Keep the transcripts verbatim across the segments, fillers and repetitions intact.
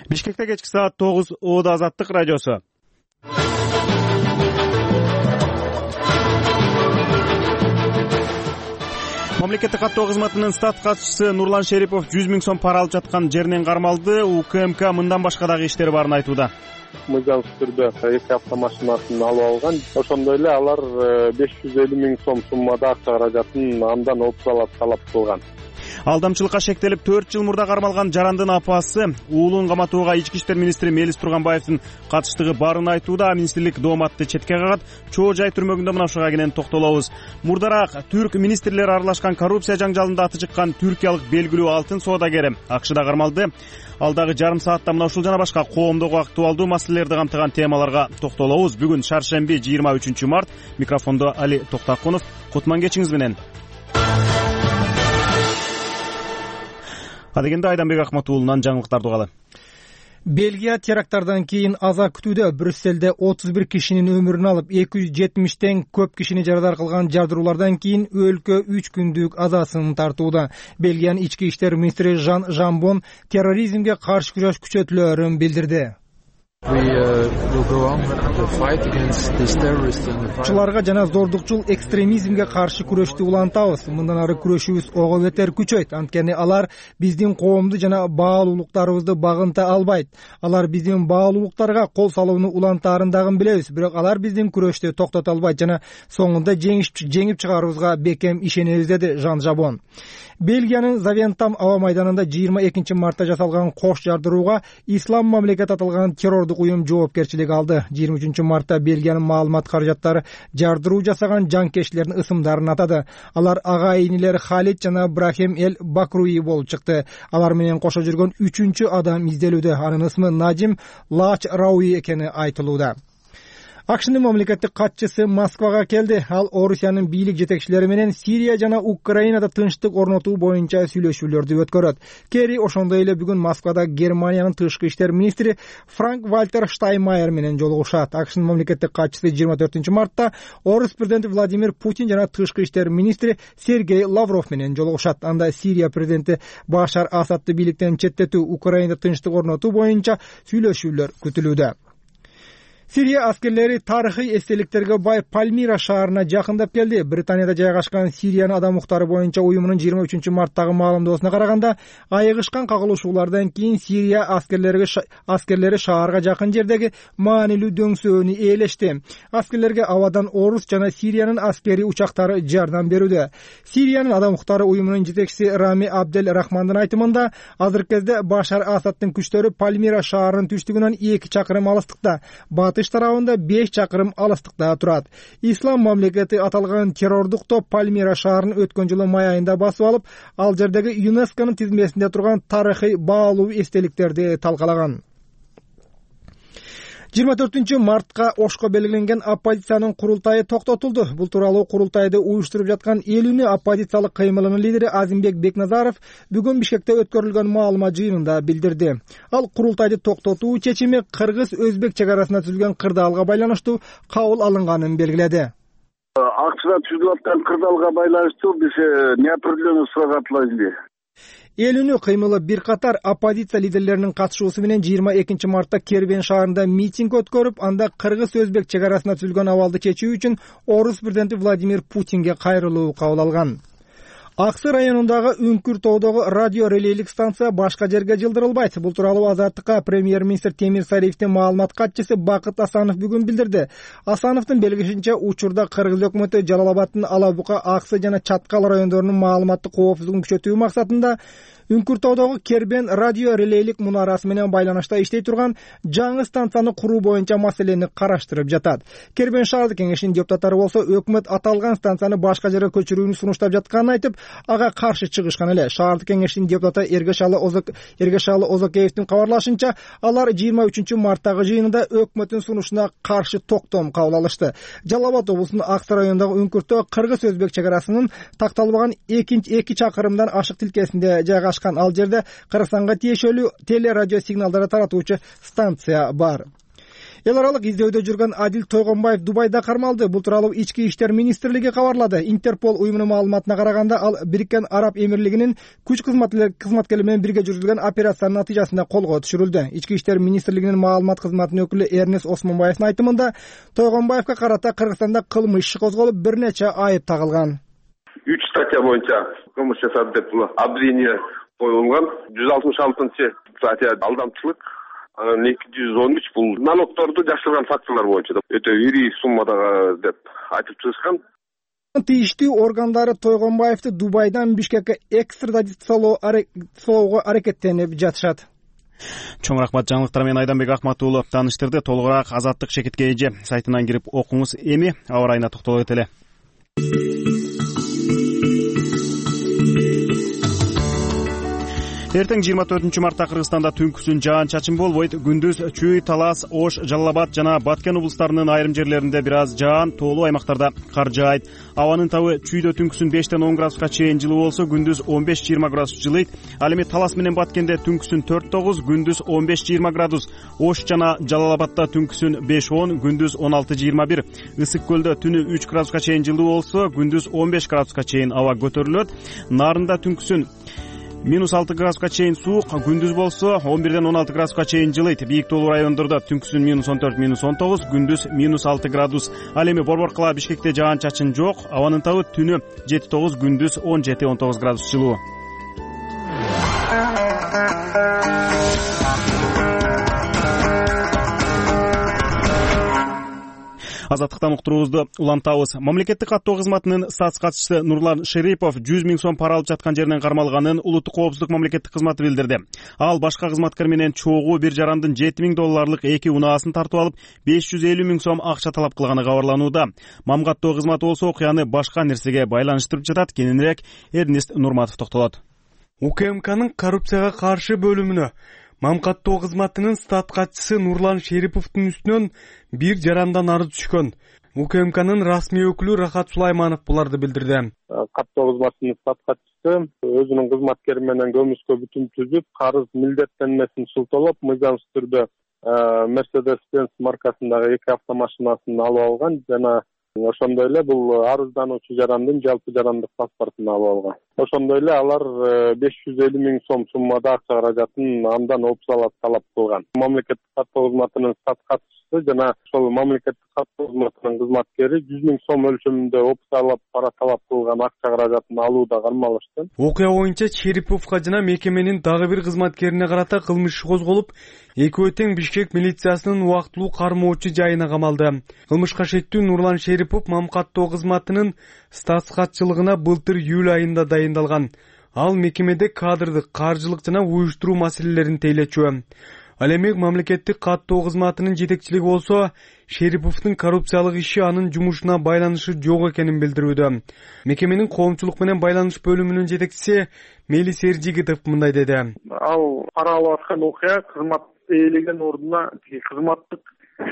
Бишкекте кечки саат тогуз Оодо Азаттык радиосу. Мамлекеттик каттоо кызматынын стат катчысы Нурлан Шерипов жүз миң сом пара алып жаткан жеринен кармалды. УКМК мындан башка дагы иштери барын айтууда. Мыйзамсыз түрдө эки автомашинасын алып алган. Ошондой эле алар беш жүз элүү миң сом суммада акча каражатын андан опсалап талап кылган. Алдамчылыкка шектелип төрт жыл мурда кармалган жарандын апасы уулун каматууга Ички иштер министри Мелис Турганбаевдин катыштыгы барын айтууда. Министрлик дооматты четке кагат. Чоо жай түрмөгүндө мына ушуга кенен токтолобуз. Мурдараак түрк министрлери аралашкан коррупция жаңжалында аты чыккан түркиялык белгилүү алтын соодагери АКШда кармалды. Алдагы жарым саатта мына ушул жана башка коомдогу актуалдуу маселелерди камтыган темаларга токтолобуз. Бүгүн шаршемби жыйырма үчүнчү март. Микрофондо Али Токтакунов. Кутман кечиңиз менен. Адегенде Айданбек Ахмат уулунан жаңылыктарды угалы. Бельгия теракттардан кийин аза күтүүдө. Брюсселде отуз бир кишинин өмүрүн алып, эки жүз жетимиштен көп кишини жарадар кылган жардыруулардан кийин өлкө үч күндүк азасын тартууда. Бельгиянын ички иштер министри Жан Жамбон терроризмге каршы күрөш күчөтүлөөрүн билдирди. Чыларга жана зордукчул экстремизмге каршы күрөштү улантабыз. Мындан ары күрөшүбүз ого бетер күчөйт. Анткени алар биздин коомду жана баалуулуктарыбызды багынта албайт. Алар биздин баалуулуктарга кол салууну улантаарын дагы билебиз. Бирок алар биздин күрөштү токтото албайт жана соңунда жеңип чыгарыбызга бекем ишенебиз, деди Жан Жабон. Бельгиянын Завентам аба майданында жыйырма экинчи мартта жасалган кош жардырууга Ислам мамлекет аталган террордук уюм жоопкерчилик алды. жыйырма үчүнчү мартта Бельгиянын маалымат каражаттары жардыруу жасаган жанкечтилердин ысымдарын атады. Алар ага инилер Халид жана Брахим Эл Бакруи болуп чыкты. Алар менен кошо жүргөн үчүнчү адам изделүүдө. Анын ысмы Наджим Лач Рауи экени айтылууда. АКШнын мамлекеттик катчысы Москвага келди. Ал Орусиянын бийлик жетекчилери менен Сирия жана Украинада тынчтык орнотуу боюнча сүйлөшүүлөрдү өткөрөт. Кери ошондой эле бүгүн Москвада Германиянын тышкы иштер министри Франк Вальтер Штайнмайер менен жолугушат. АКШнын мамлекеттик катчысы жыйырма төртүнчү мартта Орус президенти Владимир Путин жана тышкы иштер министри Сергей Лавров менен жолугушат. Анда Сирия президенти Башар Асадты бийликтен четтетүү, Украинада тынчтык орнотуу боюнча сүйлөшүүлөр күтүлүүдө. Сирия аскерлери тарыхый эстеликтерге бай Пальмира шаарына жакындап келди. Британияда жайгашкан Сириянын адам укуктары боюнча уюмунун жыйырма үчүнчү марттагы маалымдоосуна караганда, айыгышкан кагылышуулардан кийин Сирия аскерлери аскерлери шаарга жакын жердеги маанилүү дөңсөөнү ээлешти. Аскерлерге абадан Орус жана Сириянын аскери учактары жардам берүүдө. Сириянын адам укуктары уюмунун жетекчиси Рами Абдель Рахмандын айтымында, азыркы кезде Башар Асадтын күчтөрү Пальмира шаарынын түштүгүнөн эки чакырым алыстыкта, батыш тарабында беш чакырым алыстыкта турат. Ислам мамлекети аталган террордук топ Пальмира шаарын өткөн жылы май айында басып алып, ал жердеги ЮНЕСКОнун тизмесинде турган тарыхый баалуу эстеликтерди талкалаган. жыйырма төртүнчү мартка Ошко белгиленген оппозициянын курултайы токтотулду. Бул тууралуу курултайды уюштуруп жаткан элүүнү оппозициялык кыймылынын лидери Азимбек Бекназаров бүгүн Бишкекте өткөрүлгөн маалымат жыйынында билдирди. Ал курултайды токтотуу чечими кыргыз-өзбек чек арасында түзүлгөн кырдаалга байланыштуу кабыл алынганын белгиледи. АКШда түзүлүп аткан кырдаалга байланыштуу биз неопределенный сурак атылат. Элүүнү кыймылы бир катар оппозиция лидерлеринин катышуусу менен жыйырма экинчи мартта Кербен шаарында митинг өткөрүп, анда кыргыз-өзбек чек арасында түзүлгөн абалды чечүү үчүн Орус президенти Владимир Путинге кайрылуу кабыл алган. Аксы районундагы Үңкүр тоодогу радио релейлик станция башка жерге жылдырылбайт. Бул тууралуу Азаттыкка премьер-министр Темир Сариевдин маалымат катчысы Бакыт Асанов бүгүн билдирди. Асановдун белгишинче, учурда Кыргыз өкмөтү Жалал Абадтын Ала Бука, Аксы жана Чаткал райондорунун маалыматтык коопсуздугун күчөтүү максатында Үңкүр тоодогу Кербен радио релейлик мунарасы менен байланышта иштей турган жаңы станцияны куруу боюнча маселени караштырып жатат. Кербен шаардык кеңешинин депутаттары болсо өкмөт аталган станцияны башка жерге көчүрүүнү сунуштап жатканын айтып, ага каршы чыгышкан эле. Шаардык кеңешинин депутаты Эргешалы Озок Эргешалы Озокеевдин кабарлашынча, алар жыйырма үчүнчү марттагы жыйынында өкмөттүн сунушуна каршы токтом кабыл алышты. Жалал Абад облусунун Аксы районундагы Үңкүртөө кыргыз-өзбек чек арасынын такталбаган эки чакырымдан ашык тилкесинде жайгашкан. Ал жерде Кыргызстанга тиешелүү теле радио сигналдары таратуучу станция бар. Эл аралык издөөдө жүргөн Адил Тойгонбаев Дубайда кармалды. Бул тууралуу Ички иштер министрлиги кабарлады. Интерпол уюмунун маалыматына караганда, ал Бириккен Араб Эмирлигинин күч кызматкерлери менен бирге жүргүзүлгөн операциянын натыйжасында колго түшүрүлдү. Ички иштер министрлигинин маалымат кызматынын өкүлү Эрнест Осмонбаевдин айтымында, Тойгонбаевга карата Кыргызстанда кылмыш иши козголуп, бир нече айып тагылган. үч статья боюнча кылмыш жасады деп обвинение коюлган. жүз алтымыш алтынчы статья алдамчылык, анан эки жүз он үч бул налогторду жашырган фактылар боюнча өтө ири суммадагы деп айтып чыгышкан. Тийиштүү органдары Тойгонбаевди Дубайдан Бишкекке экстрадициялоого аракеттенип жатышат. Чоң рахмат, жаңылыктар менен Айданбек Акмат уулу тааныштырды. Толугураак Азаттык Шекитке эже сайтынан кирип окуңуз. Эми аба ырайына токтоло кетели. Эртең жыйырма төртүнчү мартта Кыргызстанда түнкүсүн жаан-чачын болбойт. Күндүз Чүй, Талас, Ош, Жалал Абад жана Баткен облустарынын айрым жерлеринде бир аз жаан, тоолуу аймактарда кар жаайт. Абанын табы Чүйдө түнкүсүн бештен он градуска чейин жылуу болсо, күндүз он беш жыйырма градус жылыйт. Ал эми Талас менен Баткенде түнкүсүн төрт тогуз, күндүз он беш жыйырма градус. Ош жана Жалал Абадда түнкүсүн беш он, күндүз он алты жыйырма бир. Ысык көлдө түнү үч градуска чейин жылуу болсо, күндүз он беш градуска чейин аба көтөрүлөт. Нарында түнкүсүн минус алты градуска чейин суук, күндүз болсо он бирден он алты градуска чейин жылыйт. Бийик тоолуу райондордо түнкүсүн минус он төрт, минус он тогуз, күндүз минус алты градус. Ал эми Борбор кала Бишкекте жаан-чачын жок. Абанын табы түнү жети тогуз, күндүз он жети он тогуз градус жылуу. Азаттыктан уктуруубузду улантабыз. Мамлекеттик каттоо кызматынын статс катчысы Нурлан Шерипов жүз миң сом пара алып жаткан жеринен кармалганын Улуттук коопсуздук мамлекеттик кызматы билдирди. Ал башка кызматкер менен чогуу бир жарандын жети миң долларлык эки унаасын тартып алып, беш жүз элүү миң сом акча талап кылганы кабарланууда. Мамгаттоо кызматы болсо окуяны башка нерсеге байланыштырып жатат. Кененирээк Эрнест Нурматов токтолот. УКМКнын коррупцияга каршы бөлүмүнө Мамгаттоо кызматынын стат катчысы Нурлан Шериповдун үстүнөн бир жарандан арыз түшкөн. УКМКнын расмий өкүлү Рахат Сулайманов буларды билдирди. Каттоо кызматынын стат катчысы өзүнүн кызматкери менен көмүскө бүтүм түзүп, карыз милдеттенмесин шылтоолоп, мыйзамсыз түрдө Mercedes-Benz маркасындагы эки автомашинасын алып алган жана ошондой эле бул арыздануучу жарандын жалпы жарандык паспортун алып алган. Ошондой эле алар беш жүз элүү миң сом суммада акча каражатын андан опусалат талап кылган. Мамлекеттик каттоо кызматынын стат катчысы жана ошол мамлекеттик каттоо кызматынын кызматкери жүз миң сом өлчөмүндө опусалап пара талап кылган акча каражатын алууда кармалышты. Окуя боюнча Шериповго жана мекеменин дагы бир кызматкерине карата кылмыш иши козголуп, экөө тең Бишкек милициясынын убактылуу кармоочу жайына камалды. Кылмышка шектүү Нурлан Шерипов Мамгаттоо кызматынын статс катчылыгына былтыр июль айында дайындалган. Ал мекемеде кадрдык, каржылык жана уюштуруу маселелерин тейлечү. Ал эми мамлекеттик каттоо кызматынын жетекчилиги болсо, Шериповдун коррупциялык иши анын жумушуна байланышы жок экенин билдирүүдө. Мекеменин коомчулук менен байланыш бөлүмүнүн жетекчиси Мелис Эржигитов мындай деди. Ал пара алып аткан окуя кызмат ээлеген ордуна кызматтык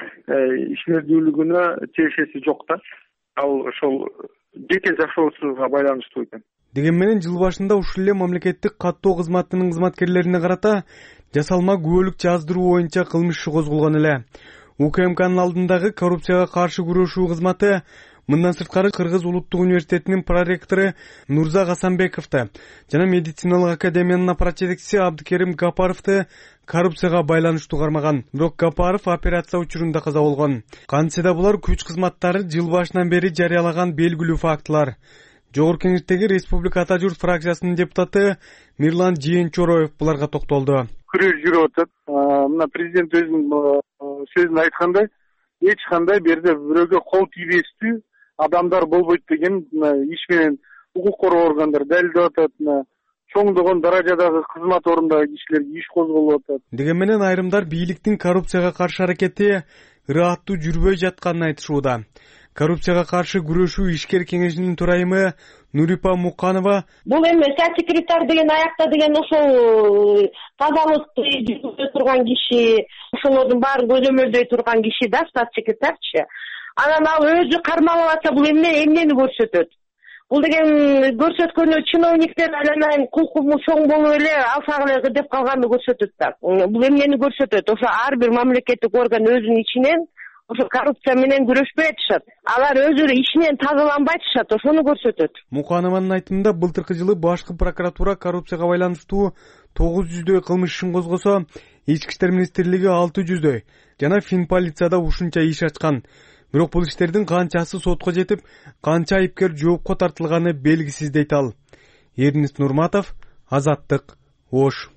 ишмердүүлүгүнө тиешеси жок да. Ал ошол жеке жашоосуга байланыштуу экен. Деген менен жыл башында ушул эле мамлекеттик каттоо кызматынын кызматкерлерине карата жасалма күбөлүк жаздыруу боюнча кылмыш иши козголгон эле. УКМКнын алдындагы коррупцияга каршы күрөшүү кызматы мындан сырткары Кыргыз улуттук университетинин проректору Нурза Гасанбековду жана медициналык академиянын аппарат жетекчиси Абдыкерим Гапаровду коррупцияга байланыштуу кармаган. Бирок Гапаров операция учурунда каза болгон. Кантсе да булар күч кызматтары жыл башынан бери жарыялаган белгилүү фактылар. Жогорку Кеңештеги Республика Ата журт фракциясынын депутаты Мирлан Жиенчороев буларга токтолду. Күрөш жүрүп атат. Мына президент өзүнүн сөзүндө айткандай, эч кандай берде бирөөгө кол тийбестүү адамдар болбойт деген иш менен укук коргоо органдары далилдеп атат. Чоңдогон даражадагы кызмат орындагы кишилерге иш козголуп атат. Деген менен айрымдар бийликтин коррупцияга каршы аракети ыраттуу жүрбөй жатканын айтышууда. Коррупцияга каршы күрөшүү ишкер кеңешинин төрайымы Нурипа Муканова бул эми секретарь деген аякта деген ошол тазалыкты жүргүзө турган киши, ошолордун баарын көзөмөлдөй турган киши да стат секретарчы. Анан ал өзү кармалып атса бул эмне эмнени көрсөтөт? бул деген көрсөткөнү чиновниктер айламайын кулкуму чоң болуп эле алсак эле деп калганды көрсөтөт да. Бул эмнени көрсөтөт? Ошо ар бир мамлекеттик орган өзүнүн ичинен ошо коррупция менен күрөшпөй атышат. Алар өзүрү ичинен тазаланбай атышат, ошону көрсөтөт. Муканованын айтымында былтыркы жылы башкы прокуратура коррупцияга байланыштуу тогуз жүздөй кылмыш ишин козгосо, Ички иштер министрлиги алты жүздөй жана Финполицияда ушунча иш ачкан. Бирок бул иштердин канчасы сотко жетип, канча айыпкер жоопко тартылганы белгисиз дейт ал. Эрнест Нурматов, Азаттык, Ош.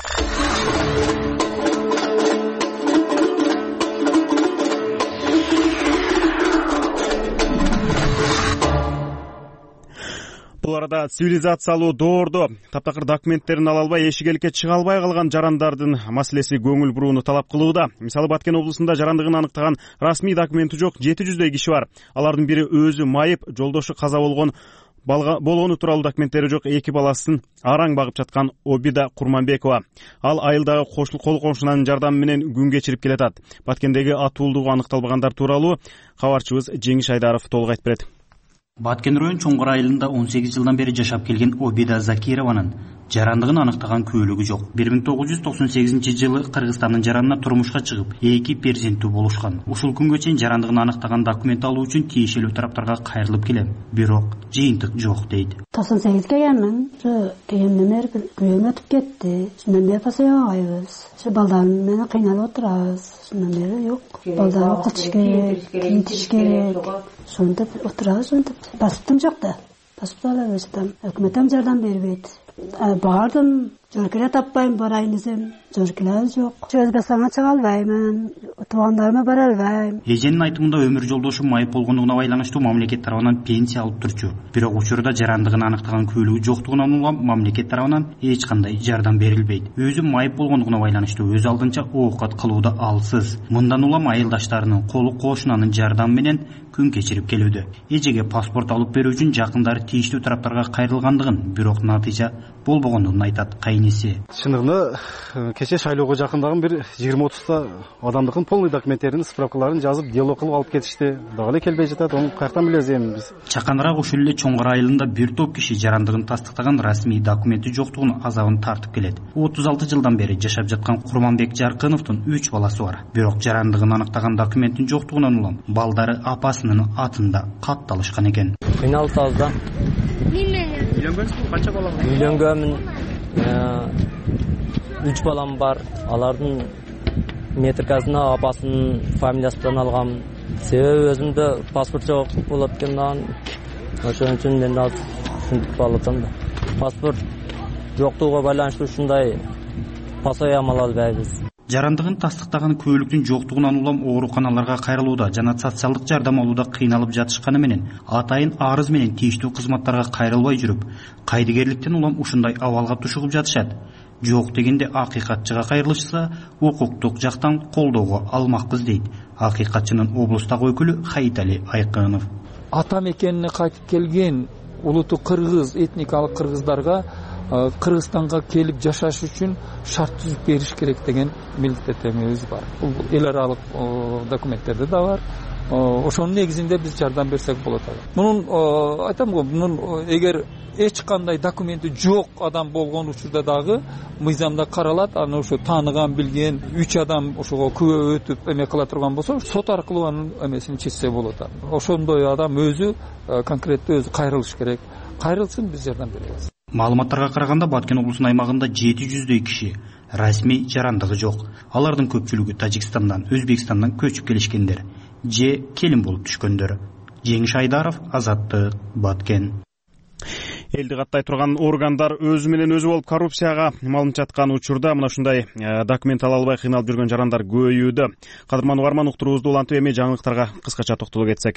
Бул арада цивилизациялуу доордо таптакыр документтерин ала албай, эшик эликке чыга албай калган жарандардын маселеси көңүл бурууну талап кылууда. Мисалы, Баткен облусунда жарандыгын аныктаган расмий документи жок жети жүздөй киши бар. Алардын бири өзү майып, жолдошу каза болгон болгону тууралуу документтери жок эки баласын араң багып жаткан Обида Курманбекова. Ал айылдагы кол комшунун жардамы менен күн кечирип келатат. Баткендеги атуулдугу аныкталбагандар тууралуу кабарчыбыз Жеңиш Айдаров толук айтып берет. Баткен район Чоңгор айылында он сегиз жылдан бери жашап келген Обида Закированын жарандыгын аныктаган күбөлүгү жок. бир миң тогуз жүз токсон сегизинчи жылы Кыргызстандын жаранына турмушка чыгып, эки перзенттүү болушкан. Ушул күнгө чейин жарандыгын аныктаган документ алуу үчүн тиешелүү тараптарга кайрылып келем. Бирок жыйынтык жок дейт. токсон сегизге келгенмин. Ошо келгенден бери күбөм өтүп кетти. Шундан бери пасаябайбыз. Ошо балдарым менен кыйналып отурабыз. Шундан бери жок. Балдар окутуш керек, кийинтиш керек. Сонтип отурабыз, сонтип. Паспортум жок да. Паспорт алып өстүм. Өкмөттөн жардам бербейт. Бардым, жөркеле таппайм, барайын десем, жөркеле жок. Өзбекстанга чыга албаймын, туугандарыма бара албайм. Эженин айтымында өмүр жолдошу майып болгондугуна байланыштуу мамлекет тарабынан пенсия алып турчу. Бирок учурда жарандыгын аныктаган күбөлүгү жоктугунан улам мамлекет тарабынан эч кандай жардам берилбейт. Өзү майып болгондугуна байланыштуу өз алдынча оокат кылууда алсыз. Мындан улам айылдаштарынын колу кошунанын жардамы менен күн кечирип келүүдө. Эжеге паспорт алып берүү үчүн жакындары тийиштүү тараптарга кайрылгандыгын, бирок натыйжа болбогондугун айтат кайниси. Чындыгында кече шайлоого жакындаган бир жыйырма отузда адамдыкын полный документтерин, справкаларын жазып, дело кылып алып кетишти. Дагы эле келбей жатат, ону каяктан билебиз эми биз. Чаканыраак ушул эле Чоңгор айылында бир топ киши жарандыгын тастыктаган расмий документи жоктугунун азабын тартып келет. отуз алты жылдан бери жашап жаткан Курманбек Жаркыновдун үч баласы бар. Бирок жарандыгын аныктаган документтин жоктугунан улам балдары апасынын атында катталышкан экен. Кыйналып атабыз да. Үйлөнгөнсүзбү? Канча бала бар? Үйлөнгөнмүн. үч балам бар. Алардын метрикасына апасынын фамилиясынан алгам. Себеби өзүмдө паспорт жок болот экенин, ошон үчүн мен да ушинтип алып атам да. Паспорт жоктугуна байланыштуу ушундай пасоям ала албайбыз. Жарандыгын тастыктаган күбөлүктүн жоктугунан улам ооруканаларга кайрылууда жана социалдык жардам алууда кыйналып жатышканы менен атайын арыз менен тийиштүү кызматтарга кайрылбай жүрүп, кайдыгерликтен улам ушундай абалга тушугуп жатышат. Жок дегенде акыйкатчыга кайрылышса, укуктук жактан колдоого алмакпыз дейт акыйкатчынын облустагы өкүлү Хайитали Айкынов. Ата мекенине кайтып келген улуту кыргыз, этникалык кыргыздарга Кыргызстанга келип жашаш үчүн шарт түзүп бериш керек деген милдеттенүүбүз бар. Бул эл аралык документтерде да бар. Ошонун негизинде биз жардам берсек болот. Мунун айтам го, мунун эгер эч кандай документи жок адам болгон учурда дагы мыйзамда каралат. Аны ошо тааныган, билген үч адам ошого күбө өтүп эме кыла турган болсо, сот аркылуу анын эмесин чечсе болот. Ошондой адам өзү конкреттүү өзү кайрылыш керек. Кайрылсын, биз жардам беребиз. Маалыматтарга караганда Баткен облусунун аймагында жети жүздөй киши расмий жарандыгы жок. Алардын көпчүлүгү Тажикстандан, Өзбекстандан көчүп келишкендер же келин болуп түшкөндөр. Жеңиш Айдаров, Азаттык, Баткен. Элди каттай турган органдар өзү менен өзү болуп коррупцияга малынып жаткан учурда мына ушундай документ ала албай кыйналып жүргөн жарандар көбөйүүдө. Кадырман угарман, уктуруубузду улантып эми жаңылыктарга кыскача токтоло кетсек.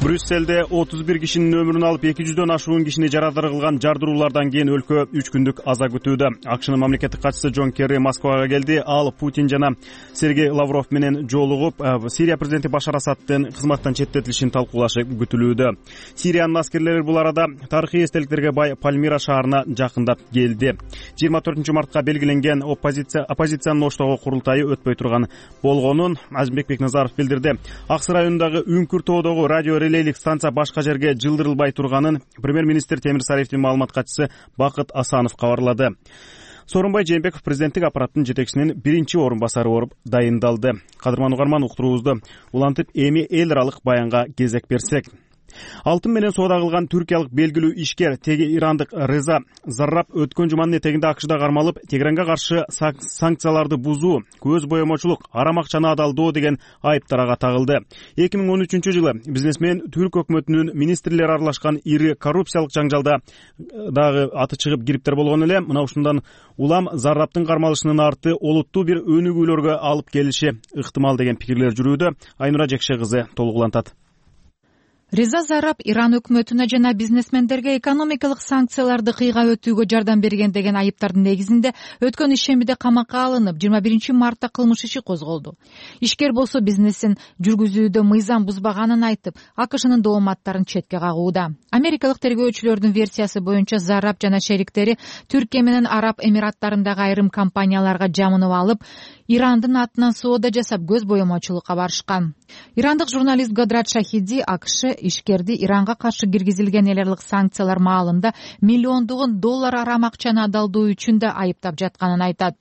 Брюсселде отуз бир кишинин өмүрүн алып эки жүздөн ашуун кишини жарадар кылган жардыруулардан кийин өлкө үч күндүк аза күтүүдө. акшнын мамлекеттик катчысы Джон Керри Москвага келди. Ал Путин жана Сергей Лавров менен жолугуп, Сирия президенти Башар Асаддын кызматтан четтетилишин талкуулашы күтүлүүдө. Сириянын аскерлери бул арада тарыхый эстеликтерге бай Пальмира шаарына жакындап келди. жыйырма төртүнчү мартка белгиленген оппозиция оппозициянын Оштогу курултайы өтпөй турган болгонун Азимбек Бекназаров билдирди. Аксы районундагы Үңкүр тоодогу радио релейлик станция башка жерге жылдырылбай турганын премьер-министр Темир Сариевдин маалымат катчысы Бакыт Асанов кабарлады. Сооронбай Жээнбеков президенттик аппараттын жетекчисинин биринчи орун басары болуп дайындалды. Кадырман угарман, уктуруубузду улантып эми эл аралык баянга кезек берсек. Алтын менен соода кылган түркиялык белгилүү ишкер теги ирандык Реза Зарраб өткөн жуманын этегинде акшда кармалып, Тегеранга каршы санкцияларды бузуу, көз боемочулук, арам акчаны адалдоо деген айыптарга тагылды. эки миң он үчүнчү жылы бизнесмен түрк өкмөтүнүн министрлери аралашкан ири коррупциялык жаңжалда дагы аты чыгып кириптер болгон эле. Мына ушундан улам Заррабтын кармалышынын арты олуттуу бир өнүгүүлөргө алып келиши ыктымал деген пикирлер жүрүүдө. Айнура Жекше кызы толугулантат. Реза Зарраб Иран өкмөтүнө жана бизнесмендерге экономикалык санкцияларды кыйга өтүүгө жардам берген деген айыптардын негизинде өткөн ишембиде камакка алынып, жыйырма биринчи мартта кылмыш иши козголду. Ишкер болсо бизнесин жүргүзүүдө мыйзам бузбаганын айтып, акшнын дооматтарын четке кагууда. Америкалык тергөөчүлөрдүн версиясы боюнча Зарраб жана шериктери Түркия менен Араб Эмираттарындагы айрым компанияларга жамынып алып, Ирандын атынан соода жасап көз боемочулукка барышкан. Ирандык журналист Гадрат Шахиди акш ишкерди Иранга каршы киргизилген эл аралык санкциялар маалында миллиондогон доллар арам акчаны адалдоо үчүн да айыптап жатканын айтат.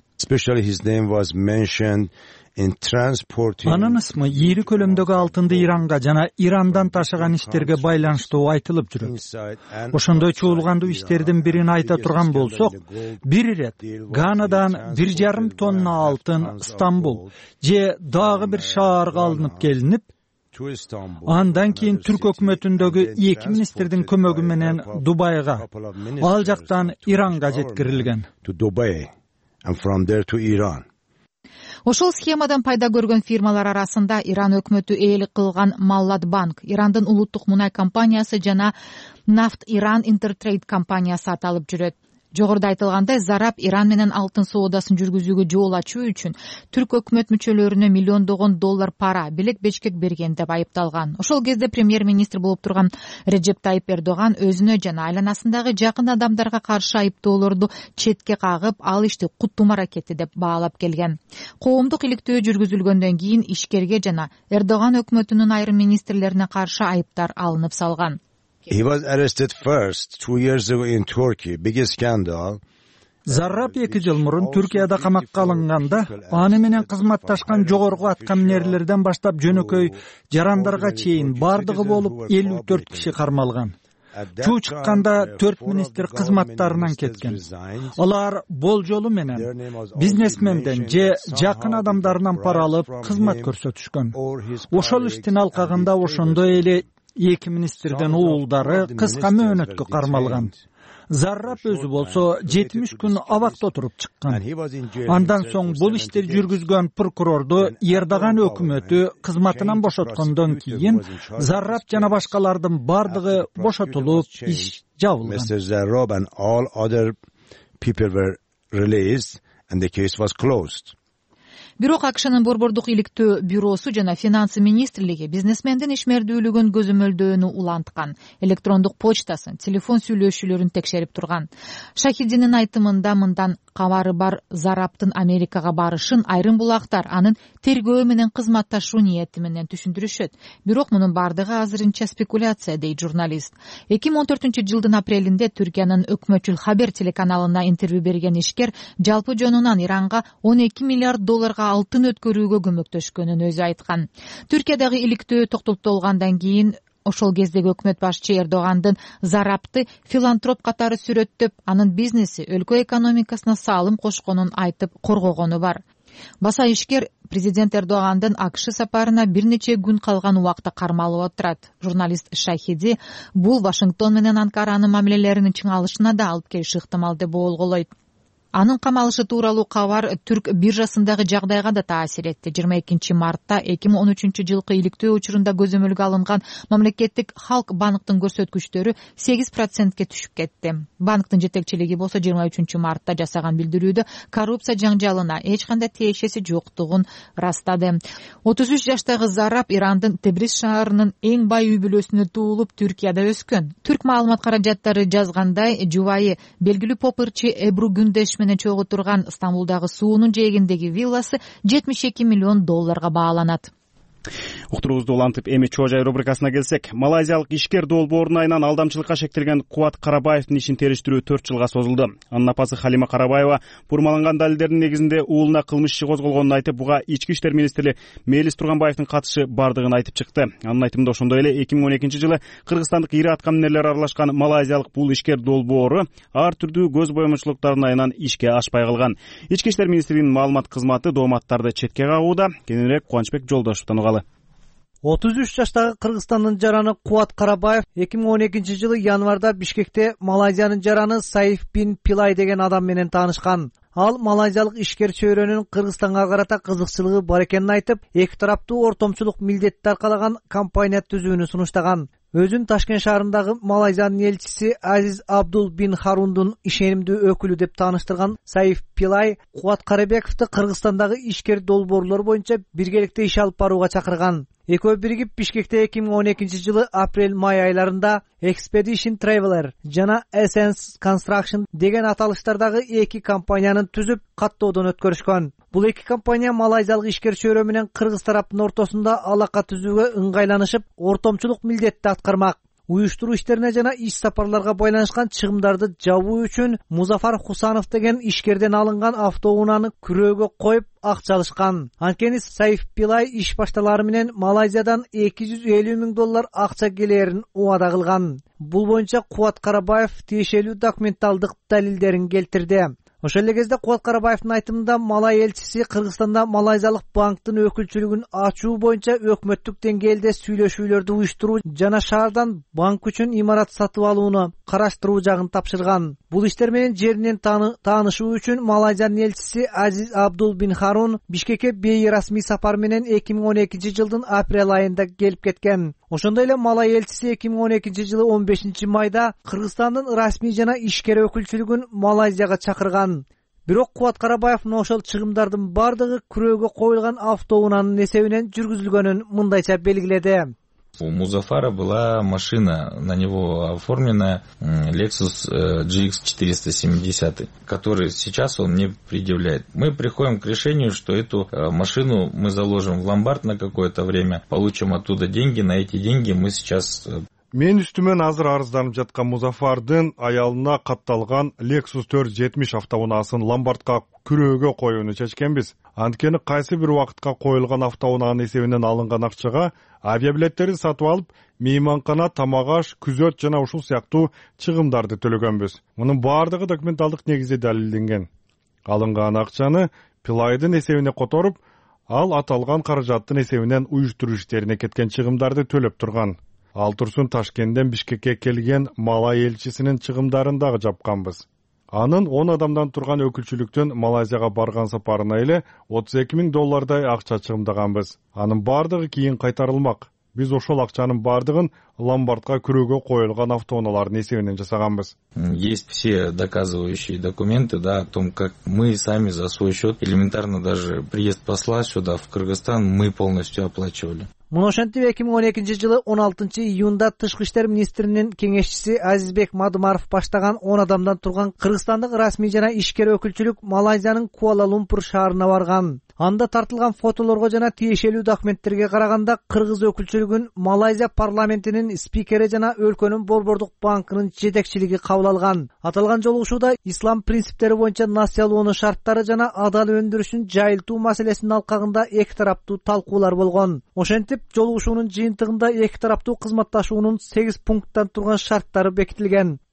Анын ысмы ийри көлөмдөгү алтынды Иранга жана Ирандан ташыган иштерге байланыштуу айтылып жүрөт. Ошондой чуулгандуу иштердин бирин айта турган болсок, бир ирет Ганадан бир жарым тонна алтын Стамбул же дагы бир шаарга алынып келинип, андан кийин түрк өкмөтүндөгү эки министрдин көмөгү менен Дубайга, ал жактан Иранга жеткирилген. Ошол схемадан пайда көргөн фирмалар арасында Иран өкмөтү ээлик кылган Маллат банк, Ирандын улуттук мунай компаниясы жана Нафт Иран Интертрейд компаниясы аталып жүрөт. Жогоруда айтылгандай, Зарраб Иран менен алтын соодасын жүргүзүүгө жол ачуу үчүн түрк өкмөт мүчөлөрүнө миллиондогон доллар пара белек бечкек берген деп айыпталган. Ошол кезде премьер-министр болуп турган Реджеп Тайип Эрдоган өзүнө жана айланасындагы жакын адамдарга каршы айыптоолорду четке кагып, ал ишти куттум аракети деп баалап келген. Коомдук иликтөө жүргүзүлгөндөн кийин ишкерге жана Эрдоган өкмөтүнүн айрым министрлерине каршы айыптар алынып салган. He was arrested first two years ago in Turkey. Biggest scandal. Зарраб эки жыл мурун Түркияда камакка алынганда, аны менен кызматташкан жогорку аткаминерлерден баштап жөнөкөй жарандарга чейин бардыгы болуп элүү төрт киши кармалган. Чуу чыкканда төрт министр кызматтарынан кеткен. Алар болжолу менен бизнесменден же жакын адамдарынан пара алып кызмат көрсөтүшкөн. Ошол иштин алкагында ошондой эле эки министрдин уулдары кыска мөөнөткө кармалган. Зарраб өзү болсо жетимиш күн абакта отуруп чыккан. Андан соң бул ишти жүргүзгөн прокурорду Эрдоган өкмөтү кызматынан бошоткондон кийин Зарраб жана башкалардын бардыгы бошотулуп, иш жабылган. Mister Zarrab and all other people were released and the case was closed. Бирок акшнын борбордук иликтөө бюросу жана финансы министрлиги бизнесмендин ишмердүүлүгүн көзөмөлдөөнү уланткан, электрондук почтасын, телефон сүйлөшүүлөрүн текшерип турган. Шахидинин айтымында мындан кабары бар Заррабтын Америкага барышын айрым булактар анын тергөө менен кызматташуу ниети менен түшүндүрүшөт. Бирок мунун бардыгы азырынча спекуляция, дейт журналист. эки миң он төртүнчү жылдын апрелинде Түркиянын өкмөтчүл Хабер телеканалына интервью берген ишкер жалпы жонунан Иранга он эки миллиард долларга алтын өткөрүүгө көмөктөшкөнүн өзү айткан. Түркиядагы иликтөө токтотулгандан кийин ошол кездеги өкмөт башчы Эрдогандын Заррабты филантроп катары сүрөттөп, анын бизнеси өлкө экономикасына салым кошконун айтып коргогону бар. Баса ишкер президент Эрдогандын акш сапарына бир нече күн калган убакта кармалып отурат. Журналист Шахиди бул Вашингтон менен Анкаранын мамилелеринин чыңалышына да алып келиши ыктымал деп болголойт. Анын камалышы тууралуу кабар түрк биржасындагы жагдайга да таасир этти. жыйырма экинчи мартта эки миң он үчүнчү жылкы иликтөө учурунда көзөмөлгө алынган мамлекеттик Халк банктын көрсөткүчтөрү сегиз процентке түшүп кетти. Банктын жетекчилиги болсо жыйырма үчүнчү мартта жасаган билдирүүдө коррупция жаңжалына эч кандай тиешеси жоктугун ырастады. отуз үч жаштагы Зарап Ирандын Тебриз шаарынын эң бай үй бүлөсүнө туулуп Түркияда өскөн. Түрк маалымат каражаттары жазгандай, жубайы белгилүү поп ырчы Эбру Гүндеш менен чогуу турган Стамбулдагы суунун жээгиндеги вилласы жетимиш эки миллион долларга бааланат. Уктуруубузду улантып эми чоо жай рубрикасына келсек, малайзиялык ишкер долбоорунун айынан алдамчылыкка шектелген Кубат Карабаевдин ишин териштирүү төрт жылга созулду. Анын апасы Халима Карабаева бурмаланган далилдердин негизинде уулуна кылмыш иши козголгонун айтып, буга ички иштер министри Мелис Турганбаевдин катышы бардыгын айтып чыкты. Анын айтымында ошондой эле эки миң он экинчи жылы кыргызстандык ири аткаминерлер аралашкан малайзиялык бул ишкер долбоору ар түрдүү көз боёмучулуктардын айынан ишке ашпай калган. Ички иштер министринин маалымат кызматы дооматтарды четке кагууда. Кененирээк Кубанычбек Жолдошевдон угалы. отуз үч жаштагы Кыргызстандын жараны Кубат Карабаев эки миң он экинчи жылы январда Бишкекте Малайзиянын жараны Саиф бин Пилай деген адам менен таанышкан. Ал малайзиялык ишкер чөйрөнүн Кыргызстанга карата кызыкчылыгы бар экенин айтып, эки тараптуу ортомчулук милдетти аркалаган компания түзүүнү сунуштаган. Өзүн Ташкент шаарындагы Малайзиянын элчиси Азиз Абдул бин Харундун ишенимдүү өкүлү деп тааныштырган Саиф Пилай Кубат Карабековду Кыргызстандагы ишкер долбоорлор боюнча биргеликте иш алып барууга чакырган. Экөө биригип Бишкекте эки миң он экинчи жылы апрель-май айларында Expedition Traveler жана Essence Construction деген аталыштардагы эки компаниянын түзүп каттоодон өткөрүшкөн. Бул эки компания малайзиялык ишкер чөйрө менен кыргыз тараптын ортосунда алака түзүүгө ыңгайланышып, ортомчулук милдетти аткармак. Уюштуруу иштерине жана иш сапарларга байланышкан чыгымдарды жабуу үчүн Музафар Хусанов деген ишкерден алынган автоунааны күрөөгө коюп акча алышкан. Анткени Саиф Пилай иш башталары менен Малайзиядан эки жүз элүү миң доллар акча келээрин убада кылган. Бул боюнча Кубат Карабаев тиешелүү документалдык далилдерин келтирди. Ошол эле кезде Кубат Карабаевдин айтымында Малай элчиси Кыргызстанда малайзиялык банктын өкүлчүлүгүн ачуу боюнча өкмөттүк деңгээлде сүйлөшүүлөрдү уюштуруу жана шаардан банк үчүн имарат сатып алууну караштыруу жагын тапшырган. Бул иштер менен жеринен таанышуу үчүн Малайзиянын элчиси Азиз Абдул бин Харун Бишкекке бейрасмий сапар менен эки миң он экинчи жылдын апрель айында келип кеткен. Ошондой эле Малай элчиси эки миң он экинчи жылы он бешинчи майда Кыргызстандын расмий жана ишкер өкүлчүлүгүн Малайзияга чакырган. Бирок Кубат Карабаевдин ошол чыгымдардын бардыгы күрөөгө коюлган автоунаанын эсебинен жүргүзүлгөнүн мындайча белгиледи. У Музафара была машина, на него оформленная Lexus джи икс четыреста семьдесят, который сейчас он не предъявляет. Мы приходим к решению, что эту машину мы заложим в ломбард на какое-то время, получим оттуда деньги, на эти деньги мы сейчас... Мен үстүмөн азыр арызданып жаткан Музафардын аялына катталган Lexus төрт жүз жетимиш автоунаасын ломбардка күрөөгө коюуну чечкенбиз. Анткени кайсы бир убакытка коюлган автоунаанын эсебинен алынган акчага авиабилеттерди сатып алып, мейманкана, тамак аш, күзөт жана ушул сыяктуу чыгымдарды төлөгөнбүз. Мунун баардыгы документалдык негизде далилденген. Алынган акчаны Пилайдын эсебине которуп, ал аталган каражаттын эсебинен уюштуруу иштерине кеткен чыгымдарды төлөп турган. Ал турсун Ташкенттен Бишкекке келген Малай элчисинин чыгымдарын дагы жапканбыз. Анын он адамдан турган өкүлчүлүктөн Малайзияга барган сапарына эле отуз эки миң доллардай акча чыгымдаганбыз. Анын бардыгы кийин кайтарылмак. Биз ошол акчанын бардыгын ломбардка күрөөгө коюлган автоунаалардын эсебинен жасаганбыз. Есть все доказывающие документы, да, о том, как мы сами за свой счет, элементарно даже приезд посла сюда, в Кыргызстан, мы полностью оплачивали. Муну ошентип эки миң он экинчи жылы он алтынчы июнда Тышкы иштер министринин кеңешчиси Азизбек Мадымаров баштаган он адамдан турган Кыргызстандык расмий жана ишкер өкүлчүлүк Малайзиянын Куала-Лумпур шаарына барган. Анда тартылган фотолорго жана тиешелүү документтерге караганда кыргыз өкүлчүлүгүн Малайзия парламентинин спикери жана өлкөнүн Борбордук банкынын жетекчилиги кабыл алган. Аталган жолугушууда ислам принциптери боюнча насыялоонун шарттары жана адал өндүрүшүн жайылтуу маселесинин алкагында эки тараптуу талкуулар болгон. Ошентип жолугушуунун жыйынтыгында эки тараптуу кызматташуунун сегиз пункттан турган шарттары бекитилген.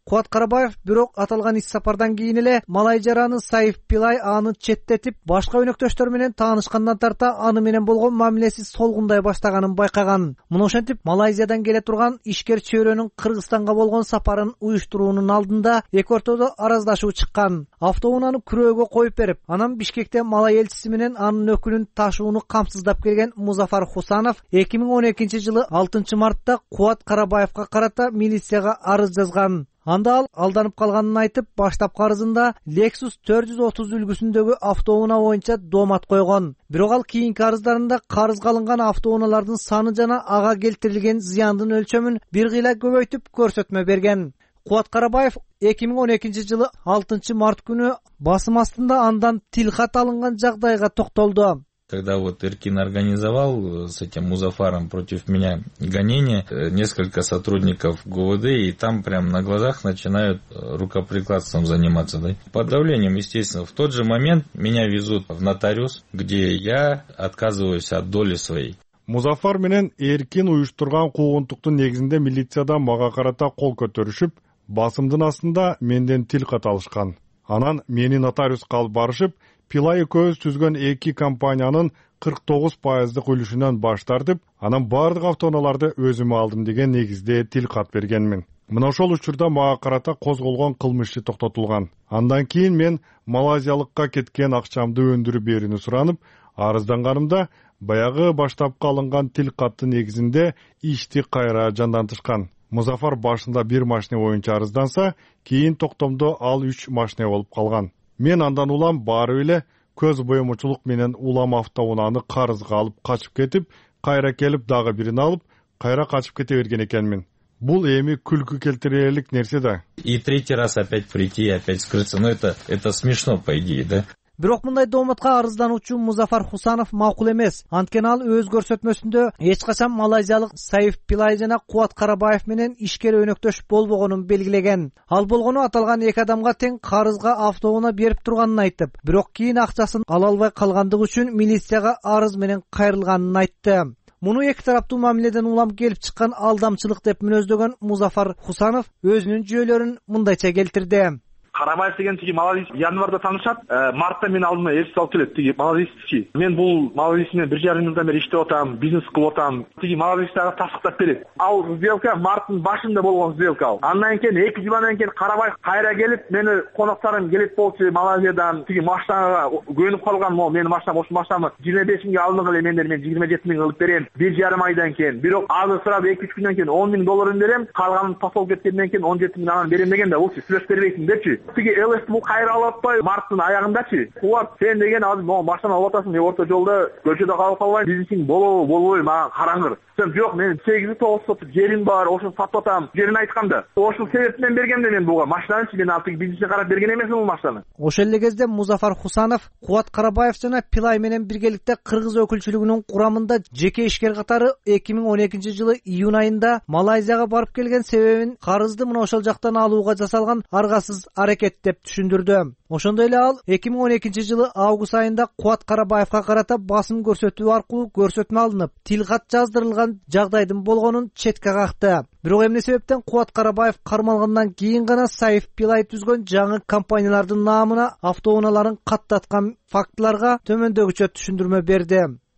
Кубат Карабаев бирок аталган ис сапардан кийин эле малай жараны Саиф Пилай аны четтетип, башка өнөктөштөр менен таанышкандан тарта аны менен болгон мамилеси солгундай баштаганын байкаган. Муну ошентип Малайзиядан келе турган ишкер чөйрөнүн Кыргызстанга болгон сапарын уюштуруунун алдында эки ортодо араздашуу чыккан. Автоунааны күрөөгө коюп берип, анан Бишкекте Малай элчиси менен анын өкүлүн ташууну камсыздап келген Музафар Хусанов эки миң он экинчи жылы алтынчы мартта Кубат Карабаевка карата милицияга арыз жазган. Анда ал алданып калганын айтып, баштапкы арызында Lexus төрт жүз отуз үлгүсүндөгү автоунаа боюнча доомат койгон. Бирок ал кийинки арыздарында карызга алынган автоунаалардын саны жана ага келтирилген зыяндын өлчөмүн бир кыйла көбөйтүп көрсөтмө берген. Кубат Карабаев эки миң он экинчи жылы алтынчы март күнү басым астында андан тилкат алынган жагдайга токтолду. Когда вот Эркин организовал с этим Музафаром против меня гонение, несколько сотрудников ГУВД, и там прям на глазах начинают рукоприкладством заниматься. Да? Под давлением, естественно. В тот же момент меня везут в нотариус, где я отказываюсь от доли своей. Музафар менен Эркин уюштурган куугунтуктун негизинде милицияда мага карата кол көтөрүшүп, басымдын астында менден тил кат алышкан. Анан мени нотариуска алып барышып, Пилай экөөбүз түзгөн эки компаниянын кырк тогуз пайыздык үлүшүнөн баш тартып, анан бардык автоунааларды өзүмө алдым деген негизде тил кат бергенмин. Мына ошол учурда мага карата козголгон кылмыш иши токтотулган. Андан кийин мен малайзиялыкка кеткен акчамды өндүрүп берүүнү суранып, арызданганымда баягы баштапкы алынган тил каттын негизинде ишти кайра жандантышкан. Музафар башында бир машина боюнча арызданса, кийин токтомдо ал үч машина болуп калган. Мен андан улам баары эле көз боемочулук менен улам автоунааны карызга алып качып кетип, кайра келип дагы бирин алып, кайра качып кете берген экенмин. Бул эми күлкү келтирерлик нерсе да. И третий раз опять прийти, опять скрыться. Ну это это смешно по идее, да? Бирок мындай дооматка арыздануучу Музафар Хусанов макул эмес. Анткени ал өз көрсөтмөсүндө эч качан малайзиялык Саиф Пилай жана Кубат Карабаев менен ишкер өнөктөш болбогонун белгилеген. Ал болгону аталган эки адамга тең карызга автоунаа берип турганын айтып, бирок кийин акчасын ала албай калгандыгы үчүн милицияга арыз менен кайрылганын айтты. Муну эки тараптуу мамиледен улам келип чыккан алдамчылык деп мүнөздөгөн Музафар Хусанов өзүнүн жүйөлөрүн мындайча келтирди. Карабаев деген тиги Малайз январда таанышат, мартта мен алдыма элчи алып келет. Тиги Малайзчи. Мен бул Малайз менен бир жарым жылдан бери иштеп атам, бизнес кылып атам. Тиги Малайздагы тасыктап берет. Ал сделка марттын башында болгон сделка ал. Андан кийин эки жылдан кийин Карабаев кайра келип, мени конокторум келет болчу Малайзиядан. Тиги машинага көнүп калган, мо менин машинам, ошол машинамы жыйырма беш миңге алдыңгы мендер мен жыйырма жети миң кылып берем. бир жарым айдан кийин. Бирок азыр сурап эки үч күндөн кийин он миң долларын берем. Калганын тосолуп кеткенден кийин он жети миң анан берем деген да, болчу сүйлөп бербейсиң депчи. Тиги ЛС бул кайра алып атпай, марттын аягындачы. Кубат, сен деген азыр могу машина алып атасың, орто жолдо көчөдө калып калбайм, бизнесиң болобу, болбойбу, мага караңгыр. Сен жок, мен сегиз тогуз сотук жерим бар, ошону сатып атам, жерин айтканда. Ошол себептен бергем да мен буга машинаны, мен ал тиги бизнеске карап берген эмесмин бул машинаны. Ошол эле кезде Музафар Хусанов Кубат Карабаев жана Пилай менен биргеликте Кыргыз өкүлчүлүгүнүн курамында жеке ишкер катары эки миң он экинчи жылы июнь айында Малайзияга барып келген себебин карызды мына ошол жактан алууга жасалган аргасыз аракет деп түшүндүрдү. Ошондой эле ал эки миң он экинчи жылы август айында Кубат Карабаевка карата басым көрсөтүү аркылуу көрсөтмө алынып, тилкат жаздырылган жагдайдын болгонун четке какты. Бирок эмне себептен Кубат Карабаев кармалгандан кийин гана Саиф Пилай түзгөн жаңы компаниялардын наамына автоунааларын каттаткан фактыларга төмөндөгүчө түшүндүрмө берди.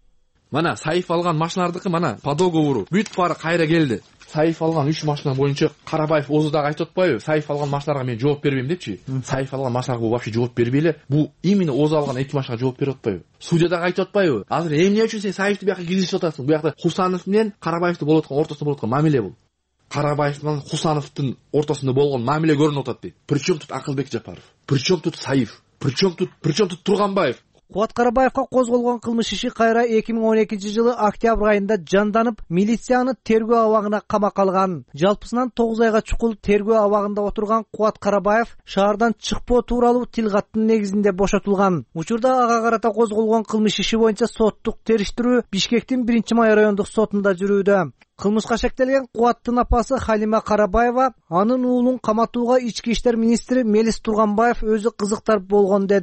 Мана Саиф алган машиналардыкы мана по договору бүт баары кайра келди. Саиф алган үч машина боюнча Карабаев Озудагы айтып атпайбы? Саиф алган машиналарга мен жооп бербейм депчи. Саиф алган машиналарга вообще жооп бербей эле, бул именно Озу алган эки машинага жооп берип атпайбы? Судьядагы айтып атпайбы? Азыр эмне үчүн сен Саифти бияка киргизип атасың? Буякта Хусанов менен Карабаевти болуп аткан ортосунда болуп аткан мамиле бул. Карабаев менен Хусановдун ортосунда болгон мамиле көрүнүп атат дейт. Причем тут Акылбек Жапаров? Причем тут Саиф? Причем тут Причем тут Турганбаев? Кубат Карабаевка козголгон кылмыш иши кайра эки миң он экинчи жылы октябрь айында жанданып, милицияны тергөө абагына камакка алган. Жалпысынан тогуз айга чукул тергөө абагында отурган Кубат Карабаев шаардан чыкпоо тууралуу тилкаттын негизинде бошотулган. Учурда ага карата козголгон кылмыш иши боюнча соттук териштирүү Бишкектин биринчи май райондук сотунда жүрүүдө. Кылмышка шектелген Кубаттын апасы Халима Карабаева анын уулун каматууга ички иштер министри Мелис Турганбаев өзү кызыктар болгон деди.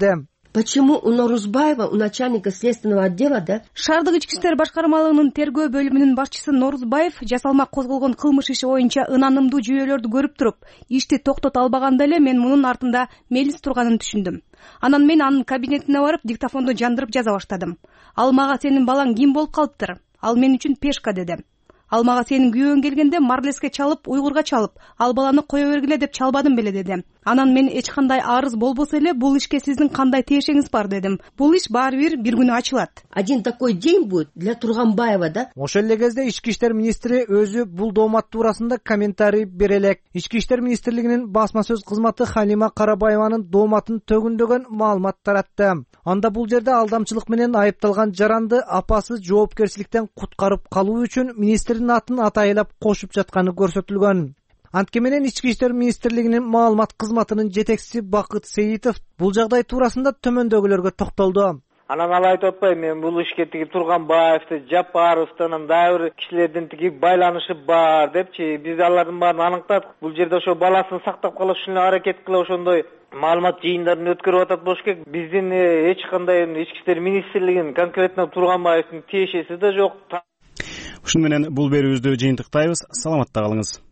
Почему у Норузбаева, у начальника следственного отдела, да? Шаардык ички иштер башкармалыгынын тергөө бөлүмүнүн башчысы Норузбаев жасалма козголгон кылмыш иши боюнча ынанымдуу жүйөлөрдү көрүп туруп, ишти токтото албаганда эле мен мунун артында Мелис турганын түшүндүм. Анан мен анын кабинетине барып диктофонду жандырып жаза баштадым. Ал мага сенин балаң ким болуп калыптыр? Ал мен үчүн пешка деди. Ал мага сенин күйөөң келгенде Марлеске чалып, уйгурга чалып, ал баланы кое бергиле деп чалбадым беле деди. Анан мен эч кандай арыз болбосо эле бул ишке сиздин кандай тиешеңиз бар дедим. Бул иш баары бир бир күнү ачылат. Один такой день будет для Турганбаева, да? Ошол эле кезде ички иштер министри өзү бул доомат туурасында комментарий бере элек. Ички иштер министрлигинин басма сөз кызматы Халима Карабаеванын дооматын төгүндөгөн маалымат таратты. Анда бул жерде алдамчылык менен айыпталган жаранды апасы жоопкерчиликтен куткарып калуу үчүн министрдин атын атайлап кошуп жатканы көрсөтүлгөн. Антке менен ички иштер министрлигинин маалымат кызматынын жетекчиси Бакыт Сейитов бул жагдай туурасында төмөндөгүлөргө токтолду. Анан ал айтып атпайбы, мен бул ишке тиги Турганбаевди, Жапаровду, анан дагы бир кишилердин тиги байланышы бар депчи, биз алардын баарын аныктадык. Бул жерде ошо баласын сактап калыш үчүн аракет кылып ошондой маалымат жыйындарын өткөрүп атат болуш керек. Биздин эч кандай ички иштер министрлигинин конкретно Турганбаевдин тиешеси да жок. Ушуну менен бул берүүбүздү жыйынтыктайбыз. Саламатта калыңыз.